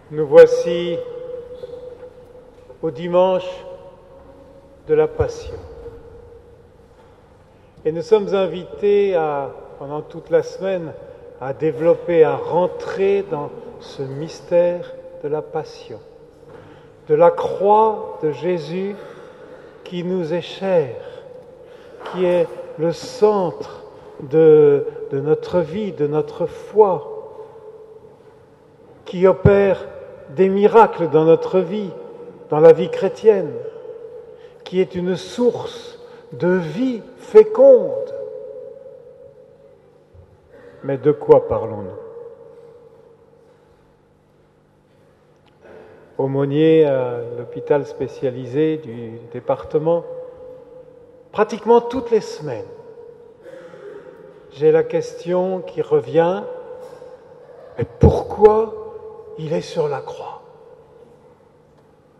Nous voici au dimanche de la Passion. Et nous sommes invités pendant toute la semaine à développer, à rentrer dans ce mystère de la Passion, de la croix de Jésus qui nous est chère, qui est le centre de notre vie, de notre foi, qui opère des miracles dans notre vie, dans la vie chrétienne, qui est une source de vie féconde. Mais de quoi parlons-nous ? Aumônier à l'hôpital spécialisé du département, pratiquement toutes les semaines, j'ai la question qui revient, mais pourquoi il est sur la croix ? Pourquoi ?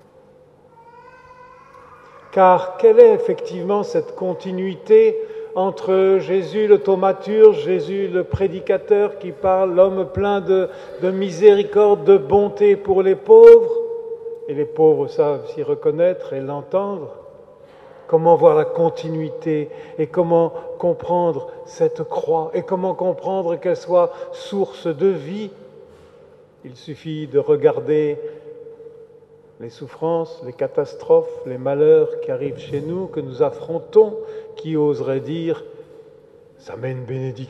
Car quelle est effectivement cette continuité entre Jésus le thaumaturge, Jésus le prédicateur qui parle, l'homme plein de miséricorde, de bonté pour les pauvres, et les pauvres savent s'y reconnaître et l'entendre. Comment voir la continuité et comment comprendre cette croix et comment comprendre qu'elle soit source de vie. Il suffit de regarder les souffrances, les catastrophes, les malheurs qui arrivent chez nous, que nous affrontons, qui oserait dire « ça met une bénédiction ».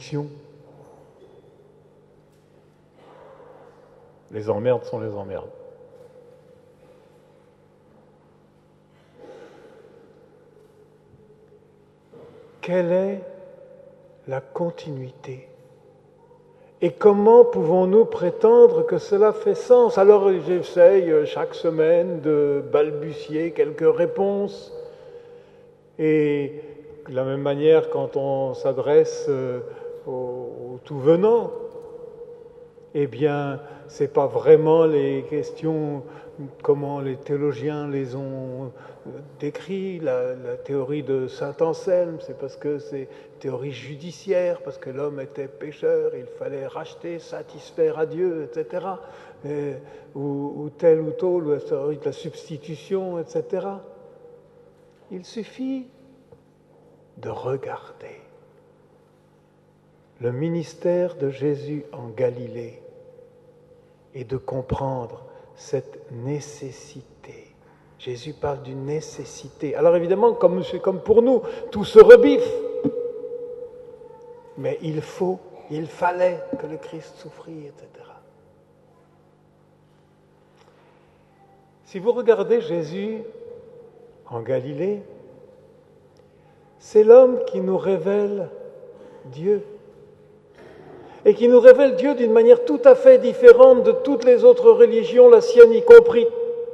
Les emmerdes sont les emmerdes. Quelle est la continuité ? Et comment pouvons-nous prétendre que cela fait sens ? Alors j'essaye chaque semaine de balbutier quelques réponses. Et de la même manière, quand on s'adresse aux tout-venants, eh bien, ce n'est pas vraiment les questions, comment les théologiens les ont décrit, la théorie de saint Anselme, c'est parce que c'est théorie judiciaire, parce que l'homme était pécheur, il fallait racheter, satisfaire à Dieu, etc. Ou telle ou telle, la théorie de la substitution, etc. Il suffit de regarder le ministère de Jésus en Galilée et de comprendre cette nécessité. Jésus parle d'une nécessité. Alors évidemment, comme pour nous, tout se rebiffe. Mais il fallait que le Christ souffrit, etc. Si vous regardez Jésus en Galilée, c'est l'homme qui nous révèle Dieu. Et qui nous révèle Dieu d'une manière tout à fait différente de toutes les autres religions, la sienne y compris.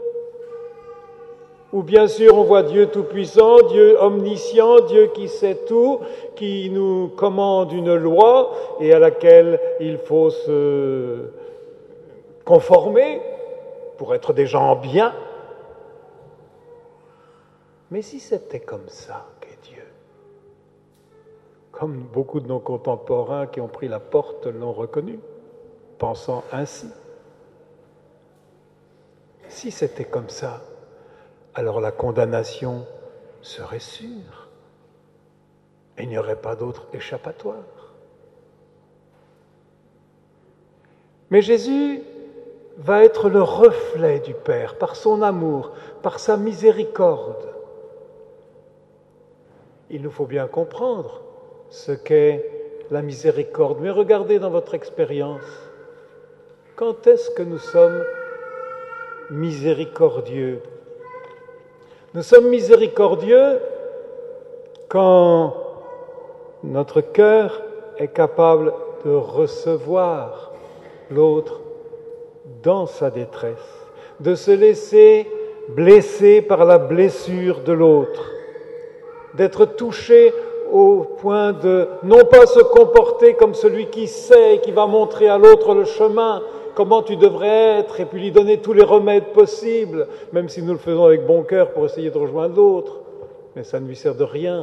Où bien sûr on voit Dieu tout-puissant, Dieu omniscient, Dieu qui sait tout, qui nous commande une loi et à laquelle il faut se conformer pour être des gens bien. Mais si c'était comme ça qu'est Dieu, comme beaucoup de nos contemporains qui ont pris la porte l'ont reconnu, pensant ainsi. Si c'était comme ça, alors la condamnation serait sûre. Il n'y aurait pas d'autre échappatoire. Mais Jésus va être le reflet du Père, par son amour, par sa miséricorde. Il nous faut bien comprendre ce qu'est la miséricorde. Mais regardez dans votre expérience, quand est-ce que nous sommes miséricordieux ? Nous sommes miséricordieux quand notre cœur est capable de recevoir l'autre dans sa détresse, de se laisser blesser par la blessure de l'autre, d'être touché au point de non pas se comporter comme celui qui sait et qui va montrer à l'autre le chemin, comment tu devrais être, et puis lui donner tous les remèdes possibles, même si nous le faisons avec bon cœur pour essayer de rejoindre l'autre, mais ça ne lui sert de rien.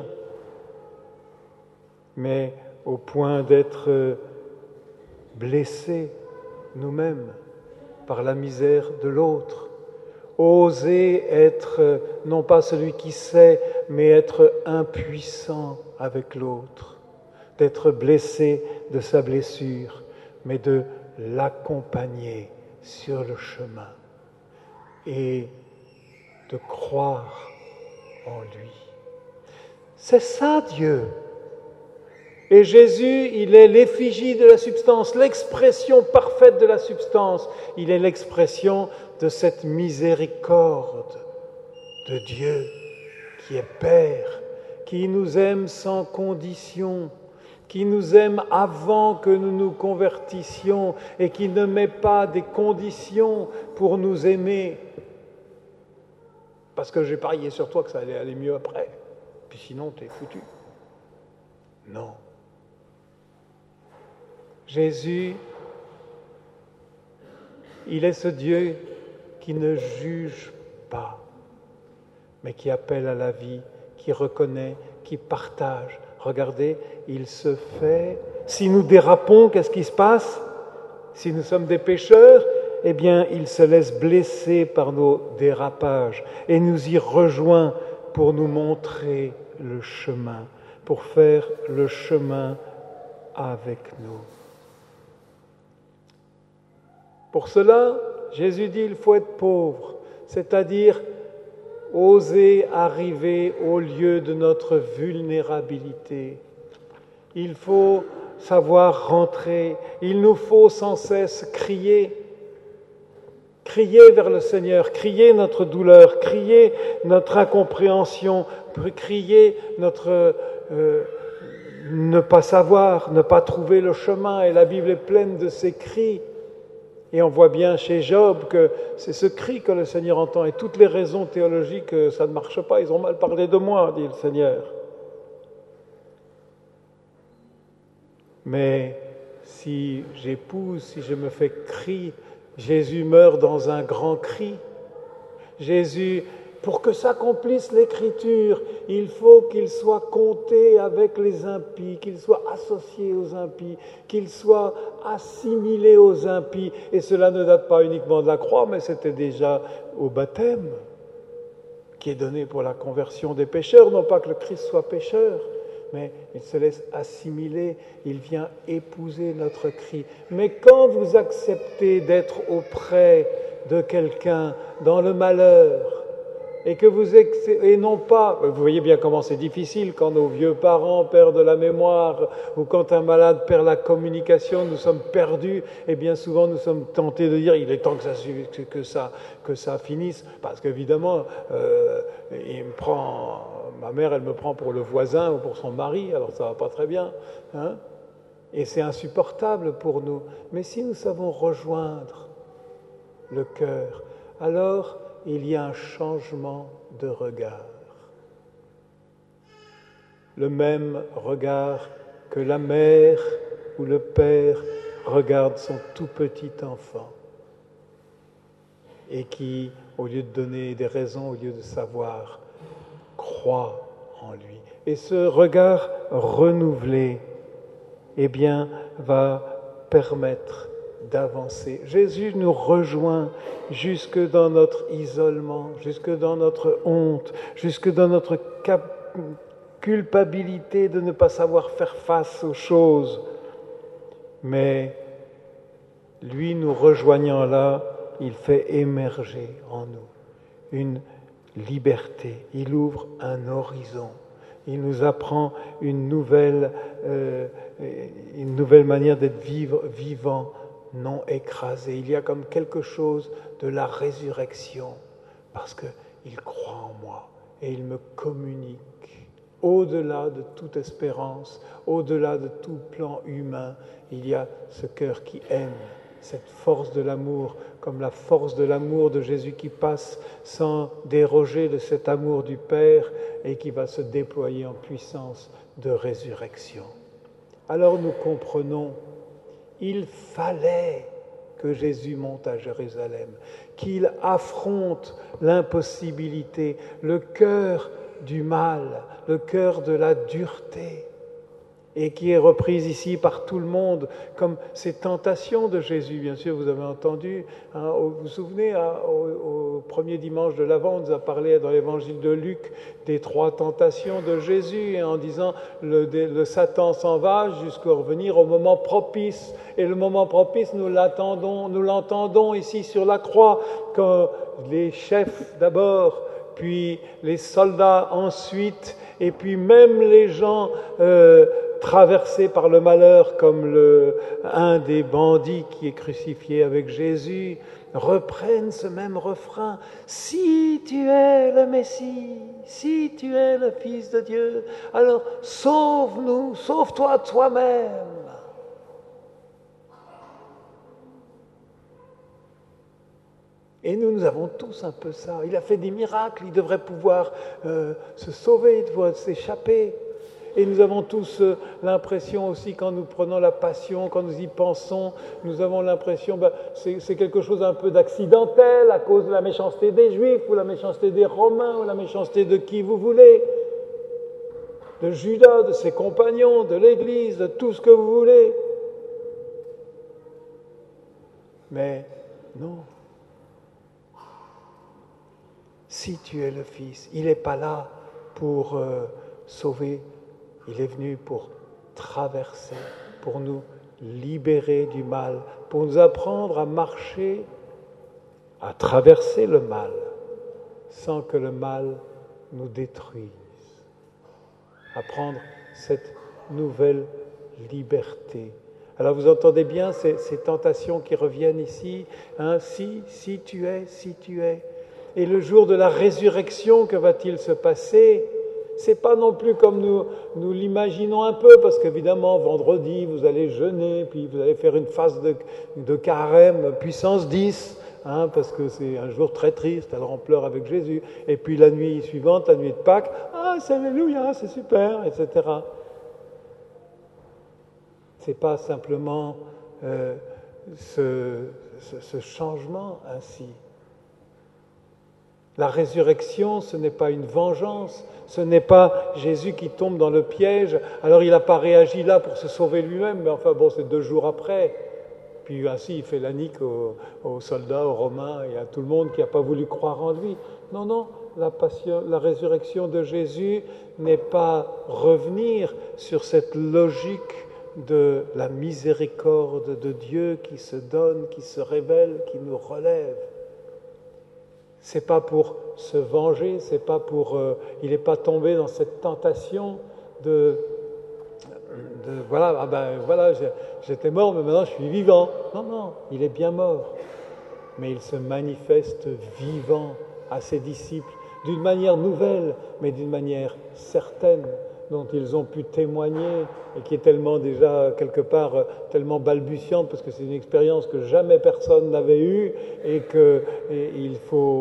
Mais au point d'être blessé nous-mêmes par la misère de l'autre. Oser être non pas celui qui sait, mais être impuissant avec l'autre, d'être blessé de sa blessure, mais de l'accompagner sur le chemin et de croire en lui. C'est ça Dieu. Et Jésus, il est l'effigie de la substance, l'expression parfaite de la substance. Il est l'expression de cette miséricorde de Dieu qui est Père, qui nous aime sans condition, qui nous aime avant que nous nous convertissions et qui ne met pas des conditions pour nous aimer. Parce que j'ai parié sur toi que ça allait aller mieux après. Puis sinon, t'es foutu. Non. Jésus, il est ce Dieu qui ne juge pas, mais qui appelle à la vie, qui reconnaît, qui partage. Regardez, il se fait... Si nous dérapons, qu'est-ce qui se passe? Si nous sommes des pécheurs, eh bien, il se laisse blesser par nos dérapages et nous y rejoint pour nous montrer le chemin, pour faire le chemin avec nous. Pour cela, Jésus dit, il faut être pauvre, c'est-à-dire oser arriver au lieu de notre vulnérabilité. Il faut savoir rentrer, il nous faut sans cesse crier vers le Seigneur, crier notre douleur, crier notre incompréhension, crier notre ne pas savoir, ne pas trouver le chemin. Et la Bible est pleine de ces cris. Et on voit bien chez Job que c'est ce cri que le Seigneur entend. Et toutes les raisons théologiques, ça ne marche pas. Ils ont mal parlé de moi, dit le Seigneur. Mais si j'épouse, si je me fais cri, Jésus meurt dans un grand cri. Jésus, pour que s'accomplisse l'Écriture, il faut qu'il soit compté avec les impies, qu'il soit associé aux impies, qu'il soit assimilé aux impies. Et cela ne date pas uniquement de la croix, mais c'était déjà au baptême, qui est donné pour la conversion des pécheurs. Non pas que le Christ soit pécheur, mais il se laisse assimiler, il vient épouser notre cri. Mais quand vous acceptez d'être auprès de quelqu'un dans le malheur, et non pas, vous voyez bien comment c'est difficile quand nos vieux parents perdent la mémoire ou quand un malade perd la communication, nous sommes perdus et bien souvent nous sommes tentés de dire il est temps que ça finisse parce qu'évidemment ma mère elle me prend pour le voisin ou pour son mari, alors ça va pas très bien, hein, et c'est insupportable pour nous. Mais si nous savons rejoindre le cœur, alors il y a un changement de regard. Le même regard que la mère ou le père regarde son tout petit enfant et qui, au lieu de donner des raisons, au lieu de savoir, croit en lui. Et ce regard renouvelé, eh bien, va permettre d'avancer. Jésus nous rejoint jusque dans notre isolement, jusque dans notre honte, jusque dans notre culpabilité de ne pas savoir faire face aux choses. Mais lui, nous rejoignant là, il fait émerger en nous une liberté. Il ouvre un horizon. Il nous apprend une nouvelle manière d'être vivant, non écrasé. Il y a comme quelque chose de la résurrection, parce qu'il croit en moi et il me communique. Au-delà de toute espérance, au-delà de tout plan humain, il y a ce cœur qui aime, cette force de l'amour, comme la force de l'amour de Jésus qui passe sans déroger de cet amour du Père et qui va se déployer en puissance de résurrection. Alors nous comprenons, il fallait que Jésus monte à Jérusalem, qu'il affronte l'impossibilité, le cœur du mal, le cœur de la dureté. et qui est reprise ici par tout le monde, comme ces tentations de Jésus. Bien sûr, vous avez entendu, vous vous souvenez, au premier dimanche de l'Avent, on nous a parlé dans l'évangile de Luc des 3 tentations de Jésus, en disant le Satan s'en va jusqu'à revenir au moment propice. Et le moment propice, nous l'entendons ici sur la croix, quand les chefs d'abord, puis les soldats ensuite, et puis même les gens traversés par le malheur, comme un des bandits qui est crucifié avec Jésus, reprennent ce même refrain. Si tu es le Messie, si tu es le Fils de Dieu, alors sauve-nous, sauve-toi toi-même. Et nous avons tous un peu ça. Il a fait des miracles, il devrait pouvoir se sauver, il devrait s'échapper. Et nous avons tous l'impression aussi, quand nous prenons la passion, quand nous y pensons, nous avons l'impression c'est quelque chose un peu d'accidentel à cause de la méchanceté des Juifs, ou la méchanceté des Romains, ou la méchanceté de qui vous voulez, de Judas, de ses compagnons, de l'Église, de tout ce que vous voulez. Mais non. Si tu es le Fils, il n'est pas là pour sauver, il est venu pour traverser, pour nous libérer du mal, pour nous apprendre à marcher, à traverser le mal, sans que le mal nous détruise. Apprendre cette nouvelle liberté. Alors vous entendez bien ces tentations qui reviennent ici, si tu es. Et le jour de la résurrection, que va-t-il se passer ? C'est pas non plus comme nous l'imaginons un peu, parce qu'évidemment, vendredi, vous allez jeûner, puis vous allez faire une phase de carême, puissance 10, parce que c'est un jour très triste, alors on pleure avec Jésus. Et puis la nuit suivante, la nuit de Pâques, c'est alléluia, c'est super, etc. C'est pas simplement ce changement ainsi. La résurrection, ce n'est pas une vengeance, ce n'est pas Jésus qui tombe dans le piège, alors il n'a pas réagi là pour se sauver lui-même, mais enfin bon, c'est 2 jours après. Puis ainsi, il fait la nique aux soldats, aux Romains et à tout le monde qui n'a pas voulu croire en lui. Non, la résurrection de Jésus n'est pas revenir sur cette logique de la miséricorde de Dieu qui se donne, qui se révèle, qui nous relève. C'est pas pour se venger, c'est pas pour... il n'est pas tombé dans cette tentation de j'étais mort, mais maintenant je suis vivant. Non, il est bien mort. Mais il se manifeste vivant à ses disciples, d'une manière nouvelle, mais d'une manière certaine, dont ils ont pu témoigner, et qui est tellement déjà, quelque part, tellement balbutiante, parce que c'est une expérience que jamais personne n'avait eue, et qu'ils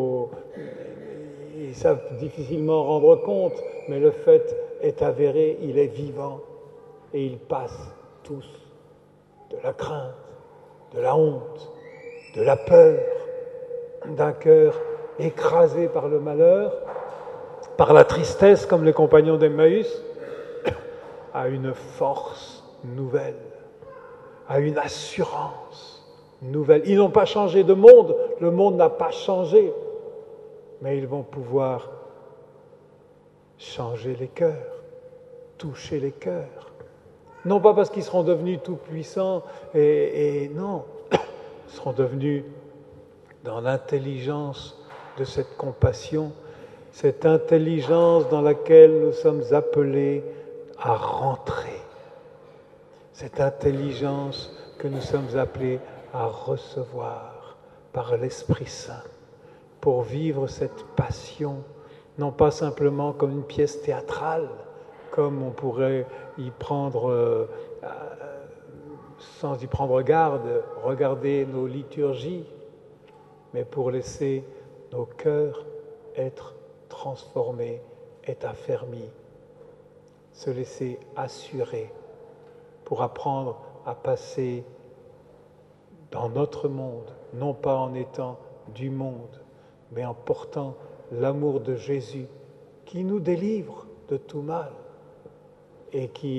savent difficilement rendre compte, mais le fait est avéré, il est vivant, et ils passent tous de la crainte, de la honte, de la peur, d'un cœur écrasé par le malheur, par la tristesse, comme les compagnons d'Emmaüs, à une force nouvelle, à une assurance nouvelle. Ils n'ont pas changé de monde, le monde n'a pas changé, mais ils vont pouvoir changer les cœurs, toucher les cœurs. Non pas parce qu'ils seront devenus tout puissants, et non, ils seront devenus dans l'intelligence de cette compassion, cette intelligence dans laquelle nous sommes appelés à rentrer, cette intelligence que nous sommes appelés à recevoir par l'Esprit Saint pour vivre cette passion, non pas simplement comme une pièce théâtrale, comme on pourrait y prendre, sans y prendre garde, regarder nos liturgies, mais pour laisser nos cœurs être transformés, être affermis, se laisser assurer, pour apprendre à passer dans notre monde, non pas en étant du monde, mais en portant l'amour de Jésus qui nous délivre de tout mal et qui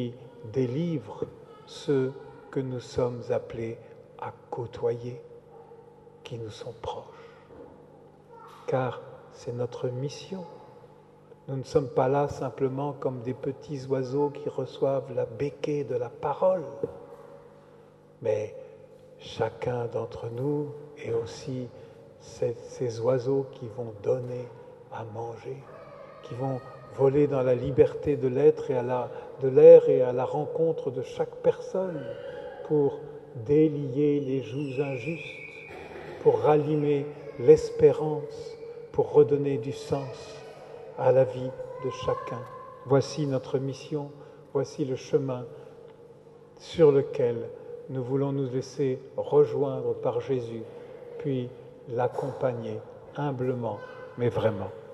délivre ceux que nous sommes appelés à côtoyer, qui nous sont proches. Car c'est notre mission. Nous ne sommes pas là simplement comme des petits oiseaux qui reçoivent la béquille de la parole, mais chacun d'entre nous est aussi ces oiseaux qui vont donner à manger, qui vont voler dans la liberté de l'être de l'air et à la rencontre de chaque personne pour délier les joues injustes, pour rallumer l'espérance, pour redonner du sens à la vie de chacun. Voici notre mission, voici le chemin sur lequel nous voulons nous laisser rejoindre par Jésus, puis l'accompagner humblement, mais vraiment.